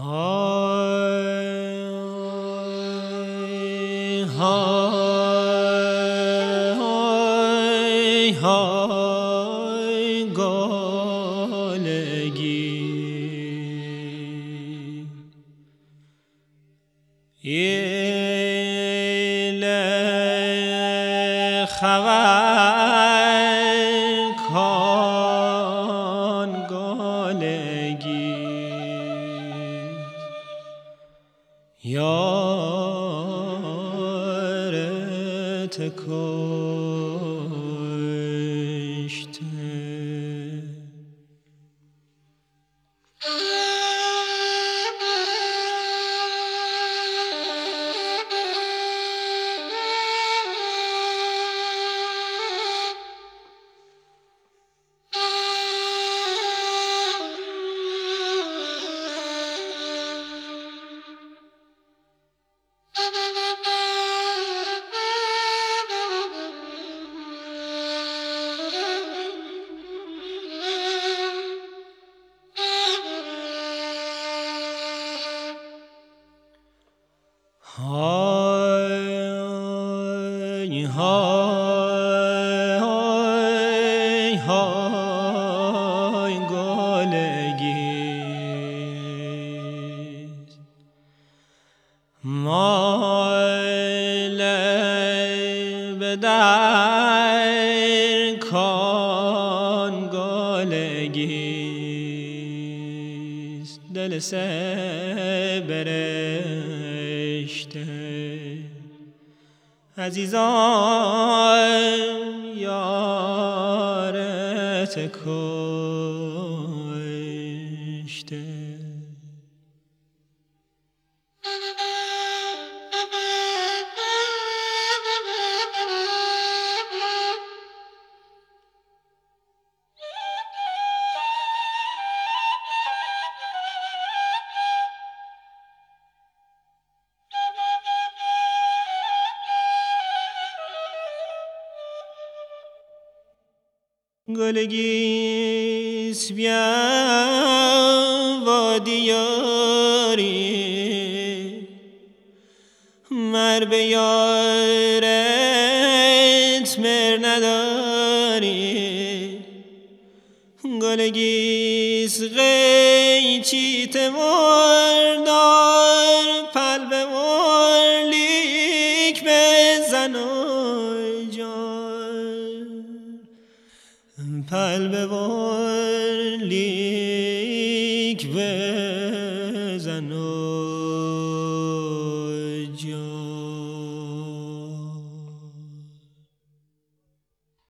های های های گالگی ایل خبر کان گالگی یارت کشته های های های گالگی مال به در کان گالگی دل سه برشته عزیزان یارت کشته گلگیس بیا وادیاری مر به یارت مر نداری گلگیس غیچیت مردار پل به مرلیک بزن پل به لیک بزن